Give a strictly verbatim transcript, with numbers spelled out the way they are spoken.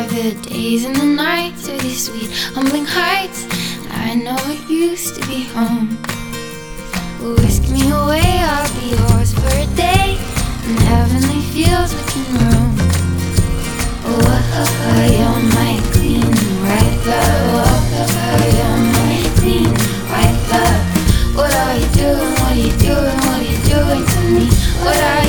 are the days and the nights of these sweet, humbling heights. I know it used to be home. Whisk me away, I'll be yours for a day. In heavenly fields we can roam. Oh, you're my clean white love. Oh, you're my clean white love. What are you doing? What are you doing? What are you doing to me? What are